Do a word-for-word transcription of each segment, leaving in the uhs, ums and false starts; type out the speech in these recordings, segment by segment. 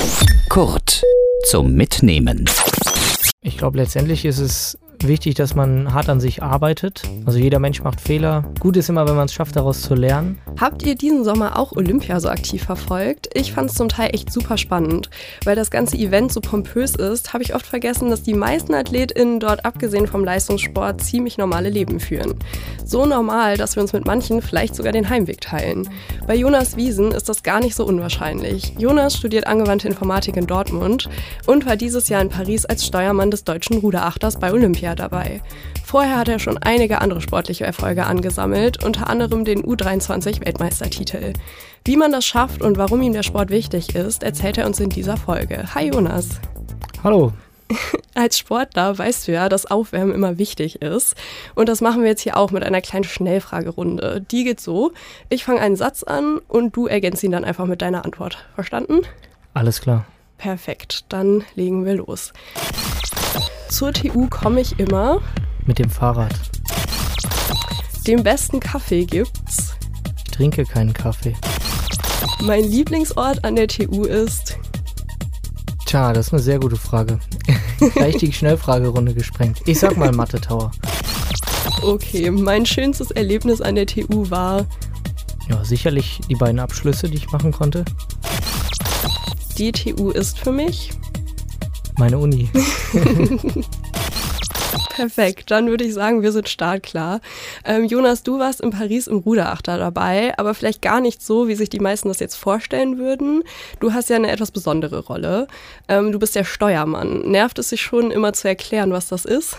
Kurt zum Mitnehmen. Ich glaube, letztendlich ist es wichtig, dass man hart an sich arbeitet. Also jeder Mensch macht Fehler. Gut ist immer, wenn man es schafft, daraus zu lernen. Habt ihr diesen Sommer auch Olympia so aktiv verfolgt? Ich fand es zum Teil echt super spannend. Weil das ganze Event so pompös ist, habe ich oft vergessen, dass die meisten AthletInnen dort, abgesehen vom Leistungssport, ziemlich normale Leben führen. So normal, dass wir uns mit manchen vielleicht sogar den Heimweg teilen. Bei Jonas Wiesen ist das gar nicht so unwahrscheinlich. Jonas studiert angewandte Informatik in Dortmund und war dieses Jahr in Paris als Steuermann des deutschen Ruderachters bei Olympia dabei. Vorher hat er schon einige andere sportliche Erfolge angesammelt, unter anderem den U dreiundzwanzig Weltmeistertitel. Wie man das schafft und warum ihm der Sport wichtig ist, erzählt er uns in dieser Folge. Hi Jonas. Hallo. Als Sportler weißt du ja, dass Aufwärmen immer wichtig ist. Und das machen wir jetzt hier auch mit einer kleinen Schnellfragerunde. Die geht so: Ich fange einen Satz an und du ergänzt ihn dann einfach mit deiner Antwort. Verstanden? Alles klar. Perfekt, dann legen wir los. Zur T U komme ich immer mit dem Fahrrad. Den besten Kaffee gibt's. Ich trinke keinen Kaffee. Mein Lieblingsort an der T U ist... Tja, das ist eine sehr gute Frage. Gleich die Schnellfragerunde gesprengt. Ich sag mal Mathe Tower. Okay, mein schönstes Erlebnis an der T U war... Ja, sicherlich die beiden Abschlüsse, die ich machen konnte. Die T U ist für mich... Meine Uni. Perfekt, dann würde ich sagen, wir sind startklar. Ähm, Jonas, du warst in Paris im Ruderachter dabei, aber vielleicht gar nicht so, wie sich die meisten das jetzt vorstellen würden. Du hast ja eine etwas besondere Rolle. Ähm, du bist der Steuermann. Nervt es sich schon, immer zu erklären, was das ist?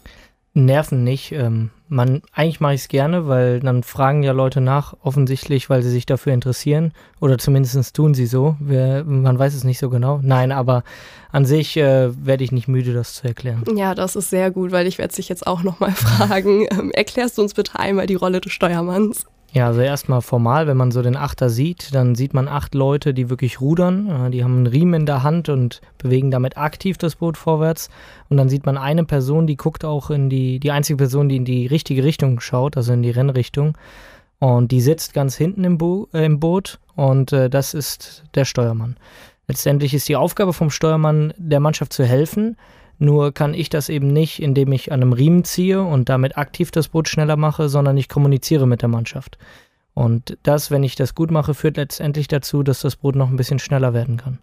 Nerven nicht. Ähm, man, eigentlich mache ich es gerne, weil dann fragen ja Leute nach, offensichtlich, weil sie sich dafür interessieren. Oder zumindest tun sie so. Wir, man weiß es nicht so genau. Nein, aber an sich äh, werde ich nicht müde, das zu erklären. Ja, das ist sehr gut, weil ich werde dich jetzt auch nochmal fragen. Ähm, erklärst du uns bitte einmal die Rolle des Steuermanns? Ja, also erstmal formal, wenn man so den Achter sieht, dann sieht man acht Leute, die wirklich rudern. Die haben einen Riemen in der Hand und bewegen damit aktiv das Boot vorwärts. Und dann sieht man eine Person, die guckt auch in die, die einzige Person, die in die richtige Richtung schaut, also in die Rennrichtung. Und die sitzt ganz hinten im, Bo- äh, im Boot und äh, das ist der Steuermann. Letztendlich ist die Aufgabe vom Steuermann, der Mannschaft zu helfen. Nur kann ich das eben nicht, indem ich an einem Riemen ziehe und damit aktiv das Boot schneller mache, sondern ich kommuniziere mit der Mannschaft. Und das, wenn ich das gut mache, führt letztendlich dazu, dass das Boot noch ein bisschen schneller werden kann.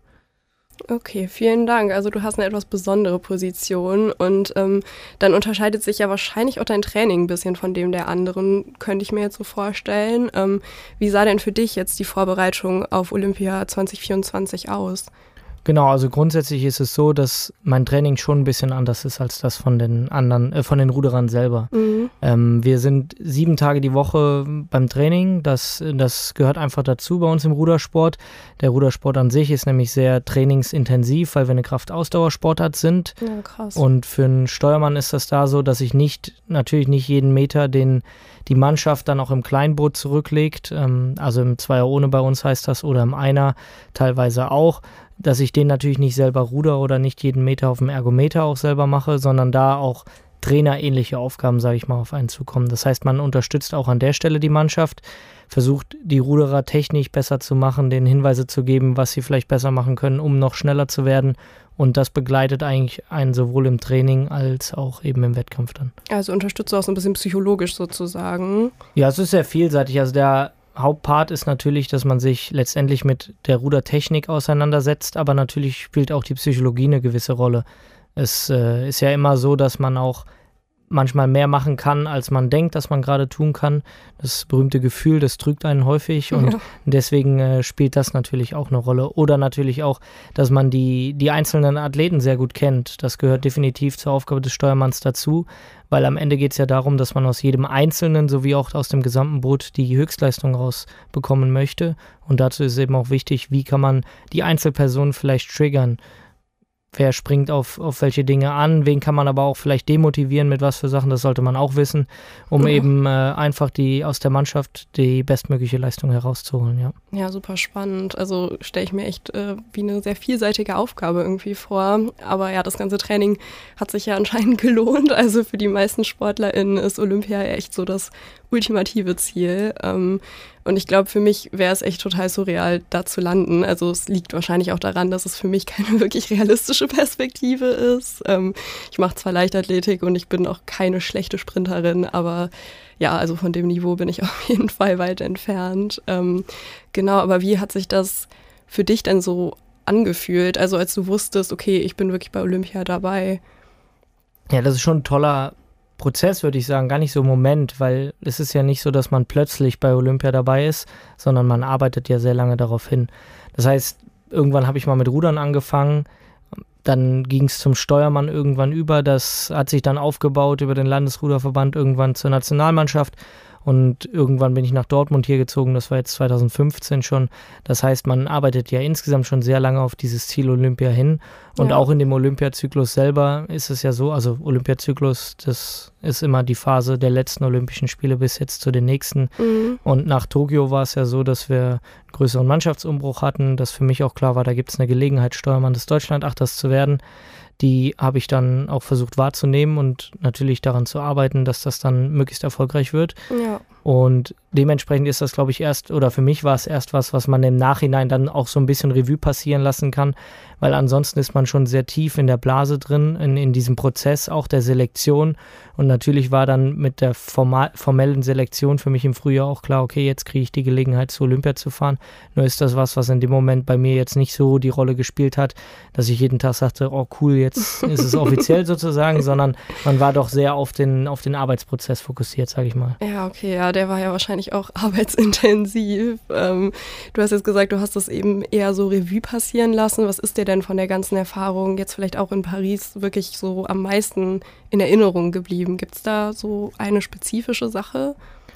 Okay, vielen Dank. Also du hast eine etwas besondere Position und ähm, dann unterscheidet sich ja wahrscheinlich auch dein Training ein bisschen von dem der anderen, könnte ich mir jetzt so vorstellen. Ähm, wie sah denn für dich jetzt die Vorbereitung auf Olympia zwanzig vierundzwanzig aus? Genau, also grundsätzlich ist es so, dass mein Training schon ein bisschen anders ist als das von den anderen, äh, von den Ruderern selber. Mhm. Ähm, wir sind sieben Tage die Woche beim Training, das, das gehört einfach dazu bei uns im Rudersport. Der Rudersport an sich ist nämlich sehr trainingsintensiv, weil wir eine Kraft-Ausdauersportart sind. Ja, krass. Und für einen Steuermann ist das da so, dass ich nicht, natürlich nicht jeden Meter, den die Mannschaft dann auch im Kleinboot zurücklegt, ähm, also im Zweier ohne bei uns heißt das, oder im Einer teilweise auch, dass ich den natürlich nicht selber ruder oder nicht jeden Meter auf dem Ergometer auch selber mache, sondern da auch trainerähnliche Aufgaben, sage ich mal, auf einen zukommen. Das heißt, man unterstützt auch an der Stelle die Mannschaft, versucht die Ruderer technisch besser zu machen, denen Hinweise zu geben, was sie vielleicht besser machen können, um noch schneller zu werden. Und das begleitet eigentlich einen sowohl im Training als auch eben im Wettkampf dann. Also unterstützt du auch so ein bisschen psychologisch sozusagen? Ja, es ist sehr vielseitig. Also der Hauptpart ist natürlich, dass man sich letztendlich mit der Rudertechnik auseinandersetzt, aber natürlich spielt auch die Psychologie eine gewisse Rolle. Es äh, ist ja immer so, dass man auch manchmal mehr machen kann, als man denkt, dass man gerade tun kann. Das berühmte Gefühl, das trügt einen häufig und ja. deswegen äh, spielt das natürlich auch eine Rolle. Oder natürlich auch, dass man die, die einzelnen Athleten sehr gut kennt. Das gehört definitiv zur Aufgabe des Steuermanns dazu, weil am Ende geht es ja darum, dass man aus jedem Einzelnen sowie auch aus dem gesamten Boot die Höchstleistung rausbekommen möchte. Und dazu ist eben auch wichtig, wie kann man die Einzelperson vielleicht triggern. Wer springt auf, auf welche Dinge an, wen kann man aber auch vielleicht demotivieren, mit was für Sachen, das sollte man auch wissen, um ja. eben äh, einfach die aus der Mannschaft die bestmögliche Leistung herauszuholen. Ja, ja, super spannend. Also stelle ich mir echt äh, wie eine sehr vielseitige Aufgabe irgendwie vor. Aber ja, das ganze Training hat sich ja anscheinend gelohnt. Also für die meisten SportlerInnen ist Olympia echt so das ultimative Ziel. Ähm, und ich glaube, für mich wäre es echt total surreal, da zu landen. Also es liegt wahrscheinlich auch daran, dass es für mich keine wirklich realistische Perspektive ist. Ähm, ich mache zwar Leichtathletik und ich bin auch keine schlechte Sprinterin, aber ja, also von dem Niveau bin ich auf jeden Fall weit entfernt. Ähm, genau, aber wie hat sich das für dich denn so angefühlt? Also als du wusstest, okay, ich bin wirklich bei Olympia dabei. Ja, das ist schon ein toller Prozess, würde ich sagen, gar nicht so ein Moment, weil es ist ja nicht so, dass man plötzlich bei Olympia dabei ist, sondern man arbeitet ja sehr lange darauf hin. Das heißt, irgendwann habe ich mal mit Rudern angefangen, dann ging es zum Steuermann irgendwann über, das hat sich dann aufgebaut über den Landesruderverband irgendwann zur Nationalmannschaft. Und irgendwann bin ich nach Dortmund hier gezogen, das war jetzt zwanzig fünfzehn schon. Das heißt, man arbeitet ja insgesamt schon sehr lange auf dieses Ziel Olympia hin. Und ja. auch in dem Olympiazyklus selber ist es ja so, also Olympiazyklus, das ist immer die Phase der letzten Olympischen Spiele bis jetzt zu den nächsten. Mhm. Und nach Tokio war es ja so, dass wir einen größeren Mannschaftsumbruch hatten, dass für mich auch klar war, da gibt es eine Gelegenheit, Steuermann des Deutschlandachters zu werden. Die habe ich dann auch versucht wahrzunehmen und natürlich daran zu arbeiten, dass das dann möglichst erfolgreich wird. Ja. Und dementsprechend ist das, glaube ich, erst, oder für mich war es erst was, was man im Nachhinein dann auch so ein bisschen Revue passieren lassen kann, weil ansonsten ist man schon sehr tief in der Blase drin, in, in diesem Prozess auch der Selektion. Und natürlich war dann mit der formal, formellen Selektion für mich im Frühjahr auch klar, okay, jetzt kriege ich die Gelegenheit, zu Olympia zu fahren. Nur ist das was, was in dem Moment bei mir jetzt nicht so die Rolle gespielt hat, dass ich jeden Tag sagte, oh cool, jetzt ist es offiziell sozusagen, sondern man war doch sehr auf den, auf den Arbeitsprozess fokussiert, sage ich mal. Ja, okay, ja, der war ja wahrscheinlich auch arbeitsintensiv. Ähm, du hast jetzt gesagt, du hast das eben eher so Revue passieren lassen. Was ist dir denn von der ganzen Erfahrung jetzt vielleicht auch in Paris wirklich so am meisten in Erinnerung geblieben? Gibt es da so eine spezifische Sache?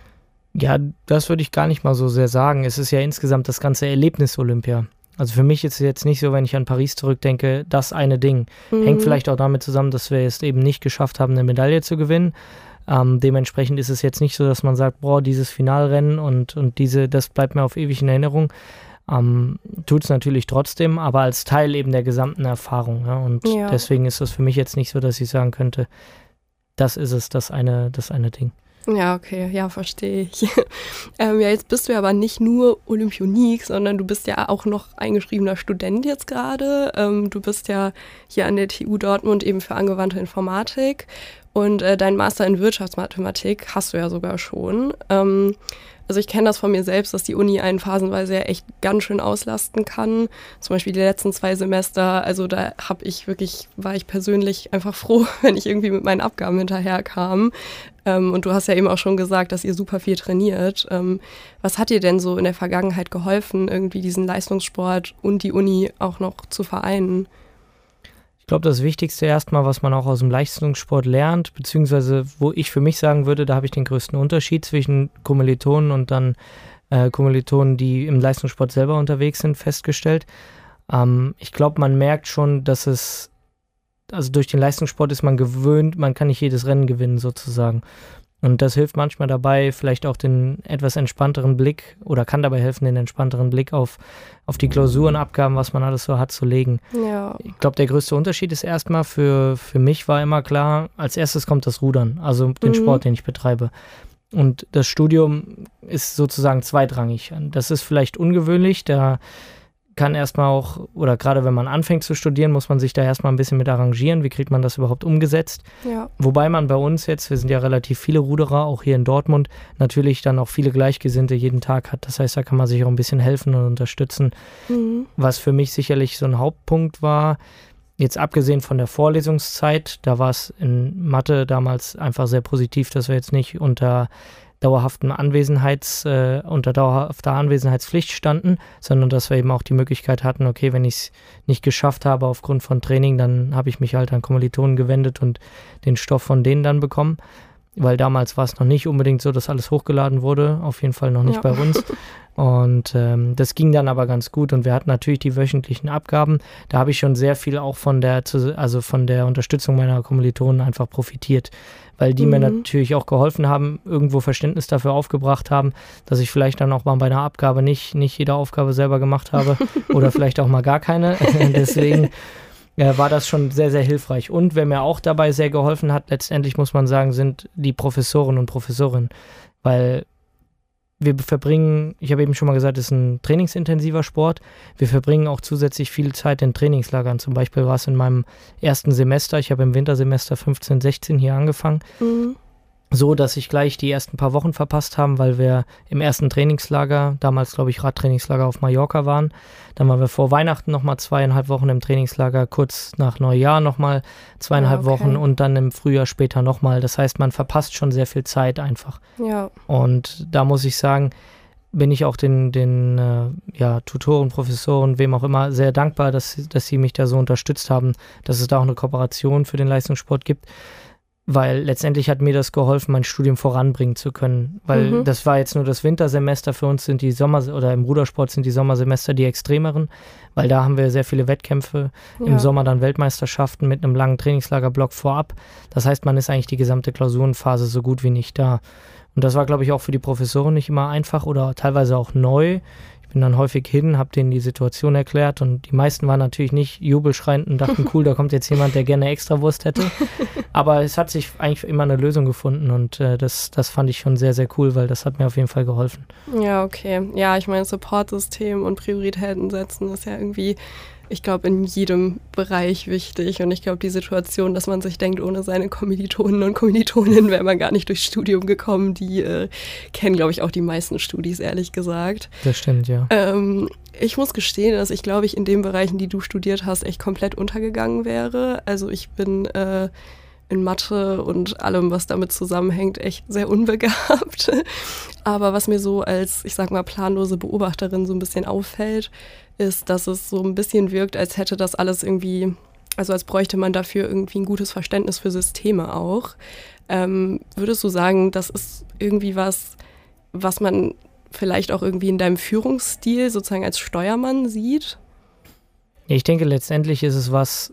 Ja, das würde ich gar nicht mal so sehr sagen. Es ist ja insgesamt das ganze Erlebnis Olympia. Also für mich ist es jetzt nicht so, wenn ich an Paris zurückdenke, das eine Ding. Mhm. Hängt vielleicht auch damit zusammen, dass wir es eben nicht geschafft haben, eine Medaille zu gewinnen. Ähm, dementsprechend ist es jetzt nicht so, dass man sagt, boah, dieses Finalrennen und, und diese, das bleibt mir auf ewig in Erinnerung. Ähm, tut es natürlich trotzdem, aber als Teil eben der gesamten Erfahrung. Ja? Und ja. deswegen ist das für mich jetzt nicht so, dass ich sagen könnte, das ist es, das eine, das eine Ding. Ja, okay, ja, verstehe ich. ähm, ja, jetzt bist du ja aber nicht nur Olympionik, sondern du bist ja auch noch eingeschriebener Student jetzt gerade. Ähm, du bist ja hier an der T U Dortmund eben für angewandte Informatik und äh, dein Master in Wirtschaftsmathematik hast du ja sogar schon. Ähm, Also ich kenne das von mir selbst, dass die Uni einen phasenweise ja echt ganz schön auslasten kann. Zum Beispiel die letzten zwei Semester, also da habe ich wirklich, war ich persönlich einfach froh, wenn ich irgendwie mit meinen Abgaben hinterherkam. Ähm, und du hast ja eben auch schon gesagt, dass ihr super viel trainiert. Ähm, was hat dir denn so in der Vergangenheit geholfen, irgendwie diesen Leistungssport und die Uni auch noch zu vereinen? Ich glaube, das Wichtigste erstmal, was man auch aus dem Leistungssport lernt, beziehungsweise wo ich für mich sagen würde, da habe ich den größten Unterschied zwischen Kommilitonen und dann äh, Kommilitonen, die im Leistungssport selber unterwegs sind, festgestellt. Ähm, ich glaube, man merkt schon, dass es, also durch den Leistungssport ist man gewöhnt, man kann nicht jedes Rennen gewinnen sozusagen. Und das hilft manchmal dabei, vielleicht auch den etwas entspannteren Blick oder kann dabei helfen, den entspannteren Blick auf, auf die Klausurenabgaben, was man alles so hat, zu legen. Ja. Ich glaube, der größte Unterschied ist erstmal für, für mich war immer klar, als erstes kommt das Rudern, also den mhm. Sport, den ich betreibe. Und das Studium ist sozusagen zweitrangig. Das ist vielleicht ungewöhnlich, da kann erstmal auch, oder gerade wenn man anfängt zu studieren, muss man sich da erstmal ein bisschen mit arrangieren. Wie kriegt man das überhaupt umgesetzt? Ja. Wobei man bei uns jetzt, wir sind ja relativ viele Ruderer, auch hier in Dortmund, natürlich dann auch viele Gleichgesinnte jeden Tag hat. Das heißt, da kann man sich auch ein bisschen helfen und unterstützen. Mhm. Was für mich sicherlich so ein Hauptpunkt war, jetzt abgesehen von der Vorlesungszeit, da war es in Mathe damals einfach sehr positiv, dass wir jetzt nicht unter dauerhaften Anwesenheits, äh, unter dauerhafter Anwesenheitspflicht standen, sondern dass wir eben auch die Möglichkeit hatten, okay, wenn ich es nicht geschafft habe aufgrund von Training, dann habe ich mich halt an Kommilitonen gewendet und den Stoff von denen dann bekommen, weil damals war es noch nicht unbedingt so, dass alles hochgeladen wurde, auf jeden Fall noch nicht ja. bei uns. Und ähm, das ging dann aber ganz gut und wir hatten natürlich die wöchentlichen Abgaben. Da habe ich schon sehr viel auch von der, also von der Unterstützung meiner Kommilitonen einfach profitiert, weil die mhm. mir natürlich auch geholfen haben, irgendwo Verständnis dafür aufgebracht haben, dass ich vielleicht dann auch mal bei einer Abgabe nicht, nicht jede Aufgabe selber gemacht habe oder vielleicht auch mal gar keine. Deswegen ja, war das schon sehr, sehr hilfreich. Und wer mir auch dabei sehr geholfen hat, letztendlich muss man sagen, sind die Professoren und Professorinnen. weil wir verbringen, ich habe eben schon mal gesagt, es ist ein trainingsintensiver Sport. Wir verbringen auch zusätzlich viel Zeit in Trainingslagern. Zum Beispiel war es in meinem ersten Semester, ich habe im Wintersemester fünfzehn, sechzehn hier angefangen, mhm. so, dass ich gleich die ersten paar Wochen verpasst haben, weil wir im ersten Trainingslager, damals glaube ich Radtrainingslager auf Mallorca waren. Dann waren wir vor Weihnachten nochmal zweieinhalb Wochen im Trainingslager, kurz nach Neujahr nochmal zweieinhalb ja, okay. Wochen und dann im Frühjahr später nochmal. Das heißt, man verpasst schon sehr viel Zeit einfach. Ja. Und da muss ich sagen, bin ich auch den, den äh, ja, Tutoren, Professoren, wem auch immer, sehr dankbar, dass, dass sie mich da so unterstützt haben, dass es da auch eine Kooperation für den Leistungssport gibt. Weil letztendlich hat mir das geholfen, mein Studium voranbringen zu können. Weil mhm. das war jetzt nur das Wintersemester, für uns sind die Sommer- oder im Rudersport sind die Sommersemester die extremeren, weil da haben wir sehr viele Wettkämpfe, ja. im Sommer dann Weltmeisterschaften mit einem langen Trainingslagerblock vorab. Das heißt, man ist eigentlich die gesamte Klausurenphase so gut wie nicht da. Und das war, glaube ich, auch für die Professoren nicht immer einfach oder teilweise auch neu. Ich bin dann häufig hin, habe denen die Situation erklärt und die meisten waren natürlich nicht jubelschreiend und dachten, cool, da kommt jetzt jemand, der gerne Extrawurst hätte. Aber es hat sich eigentlich immer eine Lösung gefunden und äh, das, das fand ich schon sehr, sehr cool, weil das hat mir auf jeden Fall geholfen. Ja, okay. Ja, ich meine, Supportsystem und Prioritäten setzen ist ja irgendwie, ich glaube, in jedem Bereich wichtig. Und ich glaube, die Situation, dass man sich denkt, ohne seine Kommilitonen und Kommilitoninnen wäre man gar nicht durchs Studium gekommen, die äh, kennen, glaube ich, auch die meisten Studis, ehrlich gesagt. Das stimmt, ja. Ähm, ich muss gestehen, dass ich, glaube ich, in den Bereichen, die du studiert hast, echt komplett untergegangen wäre. Also ich bin äh, in Mathe und allem, was damit zusammenhängt, echt sehr unbegabt. Aber was mir so als, ich sag mal, planlose Beobachterin so ein bisschen auffällt, ist, dass es so ein bisschen wirkt, als hätte das alles irgendwie, also als bräuchte man dafür irgendwie ein gutes Verständnis für Systeme auch. Ähm, würdest du sagen, das ist irgendwie was, was man vielleicht auch irgendwie in deinem Führungsstil sozusagen als Steuermann sieht? Ich denke, letztendlich ist es was,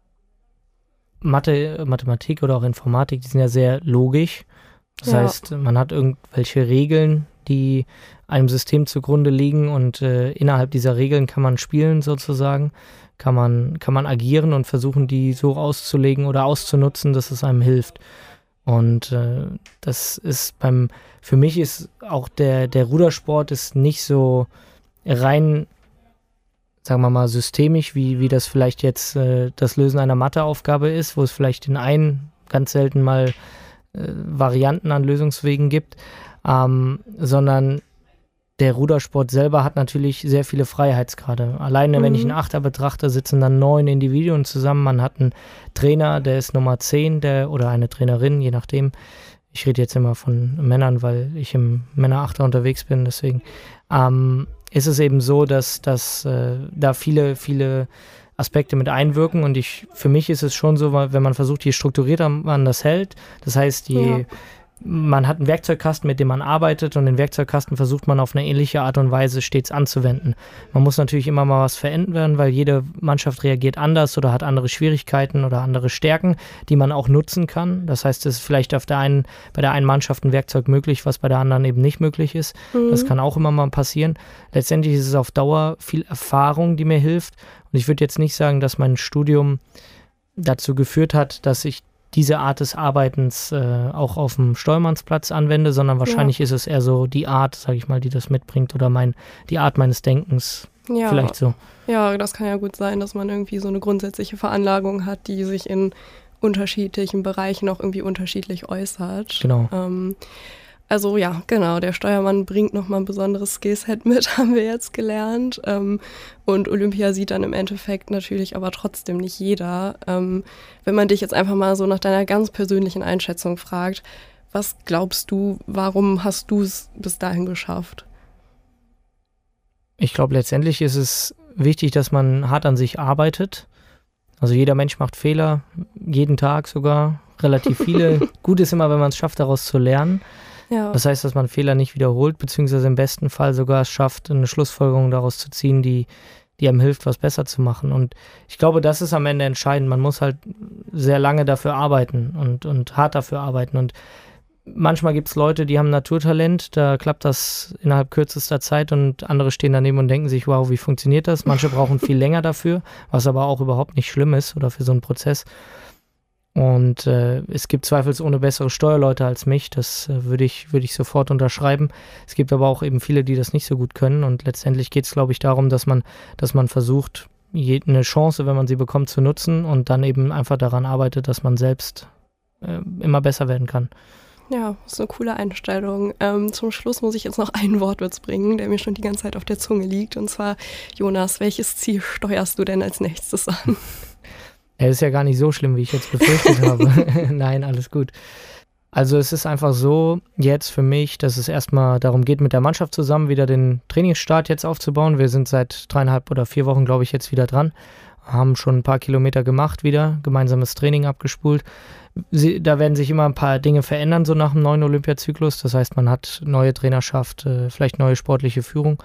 Mathe, Mathematik oder auch Informatik, die sind ja sehr logisch. Das ja. heißt, man hat irgendwelche Regeln, die einem System zugrunde liegen und äh, innerhalb dieser Regeln kann man spielen sozusagen, kann man, kann man agieren und versuchen, die so auszulegen oder auszunutzen, dass es einem hilft. Und äh, das ist beim, für mich ist auch der, der Rudersport ist nicht so rein, sagen wir mal, systemisch, wie, wie das vielleicht jetzt äh, das Lösen einer Matheaufgabe ist, wo es vielleicht in einen ganz selten mal äh, Varianten an Lösungswegen gibt, ähm, sondern der Rudersport selber hat natürlich sehr viele Freiheitsgrade. Alleine, mhm. wenn ich einen Achter betrachte, sitzen dann neun Individuen zusammen. Man hat einen Trainer, der ist Nummer zehn, der, oder eine Trainerin, je nachdem. Ich rede jetzt immer von Männern, weil ich im Männerachter unterwegs bin, deswegen ähm, ist es eben so, dass, dass äh, da viele, viele Aspekte mit einwirken und ich, für mich ist es schon so, wenn man versucht, je strukturierter man das hält, das heißt, je ja. man hat einen Werkzeugkasten, mit dem man arbeitet und den Werkzeugkasten versucht man auf eine ähnliche Art und Weise stets anzuwenden. Man muss natürlich immer mal was verändern, weil jede Mannschaft reagiert anders oder hat andere Schwierigkeiten oder andere Stärken, die man auch nutzen kann. Das heißt, es ist vielleicht auf der einen, bei der einen Mannschaft ein Werkzeug möglich, was bei der anderen eben nicht möglich ist. Mhm. Das kann auch immer mal passieren. Letztendlich ist es auf Dauer viel Erfahrung, die mir hilft. Und ich würde jetzt nicht sagen, dass mein Studium dazu geführt hat, dass ich diese Art des Arbeitens äh, auch auf dem Steuermannsplatz anwende, sondern wahrscheinlich ja. ist es eher so die Art, sage ich mal, die das mitbringt oder mein, die Art meines Denkens, ja. vielleicht so. Ja, das kann ja gut sein, dass man irgendwie so eine grundsätzliche Veranlagung hat, die sich in unterschiedlichen Bereichen auch irgendwie unterschiedlich äußert. Genau. Ähm, Also ja, genau, der Steuermann bringt nochmal ein besonderes Skillset mit, haben wir jetzt gelernt. Ähm, und Olympia sieht dann im Endeffekt natürlich aber trotzdem nicht jeder. Ähm, wenn man dich jetzt einfach mal so nach deiner ganz persönlichen Einschätzung fragt, was glaubst du, warum hast du es bis dahin geschafft? Ich glaube, letztendlich ist es wichtig, dass man hart an sich arbeitet. Also jeder Mensch macht Fehler, jeden Tag sogar, relativ viele. Gut ist immer, wenn man es schafft, daraus zu lernen. Ja. Das heißt, dass man Fehler nicht wiederholt, beziehungsweise im besten Fall sogar es schafft, eine Schlussfolgerung daraus zu ziehen, die, die einem hilft, was besser zu machen. Und ich glaube, das ist am Ende entscheidend. Man muss halt sehr lange dafür arbeiten und, und hart dafür arbeiten. Und manchmal gibt es Leute, die haben Naturtalent, da klappt das innerhalb kürzester Zeit und andere stehen daneben und denken sich, wow, wie funktioniert das? Manche brauchen viel länger dafür, was aber auch überhaupt nicht schlimm ist oder für so einen Prozess. Und äh, es gibt zweifelsohne bessere Steuerleute als mich, das äh, würde ich, würde ich sofort unterschreiben. Es gibt aber auch eben viele, die das nicht so gut können und letztendlich geht es, glaube ich, darum, dass man, dass man versucht, je, eine Chance, wenn man sie bekommt, zu nutzen und dann eben einfach daran arbeitet, dass man selbst äh, immer besser werden kann. Ja, das ist eine coole Einstellung. Ähm, zum Schluss muss ich jetzt noch einen Wortwitz bringen, der mir schon die ganze Zeit auf der Zunge liegt. Und zwar, Jonas, welches Ziel steuerst du denn als nächstes an? Es ist ja gar nicht so schlimm, wie ich jetzt befürchtet habe. Nein, alles gut. Also es ist einfach so jetzt für mich, dass es erstmal darum geht, mit der Mannschaft zusammen wieder den Trainingsstart jetzt aufzubauen. Wir sind seit dreieinhalb oder vier Wochen, glaube ich, jetzt wieder dran. Haben schon ein paar Kilometer gemacht wieder, gemeinsames Training abgespult. Sie, da werden sich immer ein paar Dinge verändern, so nach dem neuen Olympiazyklus. Das heißt, man hat neue Trainerschaft, äh, vielleicht neue sportliche Führung.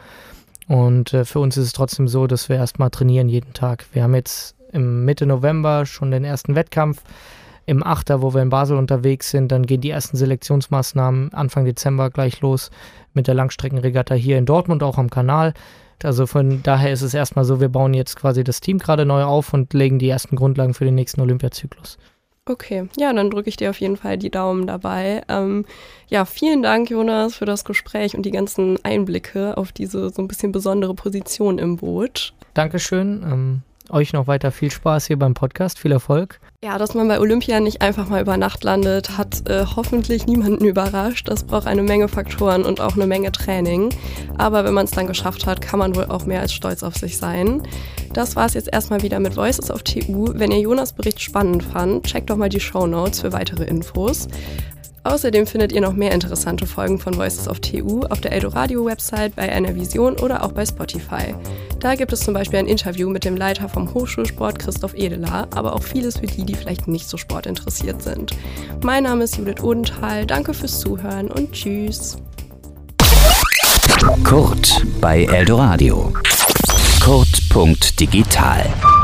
Und äh, für uns ist es trotzdem so, dass wir erstmal trainieren jeden Tag. Wir haben jetzt im Mitte November schon den ersten Wettkampf. Im Achter, wo wir in Basel unterwegs sind, dann gehen die ersten Selektionsmaßnahmen Anfang Dezember gleich los mit der Langstreckenregatta hier in Dortmund, auch am Kanal. Also von daher ist es erstmal so, wir bauen jetzt quasi das Team gerade neu auf und legen die ersten Grundlagen für den nächsten Olympiazyklus. Okay, ja, dann drücke ich dir auf jeden Fall die Daumen dabei. Ähm, ja, vielen Dank, Jonas, für das Gespräch und die ganzen Einblicke auf diese so ein bisschen besondere Position im Boot. Dankeschön. Ähm, euch noch weiter viel Spaß hier beim Podcast, viel Erfolg. Ja, dass man bei Olympia nicht einfach mal über Nacht landet, hat äh, hoffentlich niemanden überrascht. Das braucht eine Menge Faktoren und auch eine Menge Training. Aber wenn man es dann geschafft hat, kann man wohl auch mehr als stolz auf sich sein. Das war es jetzt erstmal wieder mit Voices of T U. Wenn ihr Jonas' Bericht spannend fand, checkt doch mal die Shownotes für weitere Infos. Außerdem findet ihr noch mehr interessante Folgen von Voices of T U auf der Eldoradio-Website, bei N R Vision oder auch bei Spotify. Da gibt es zum Beispiel ein Interview mit dem Leiter vom Hochschulsport Christoph Edeler, aber auch vieles für die, die vielleicht nicht so sportinteressiert sind. Mein Name ist Judith Odenthal, danke fürs Zuhören und tschüss. Kurt bei Eldoradio. Kurt Punkt digital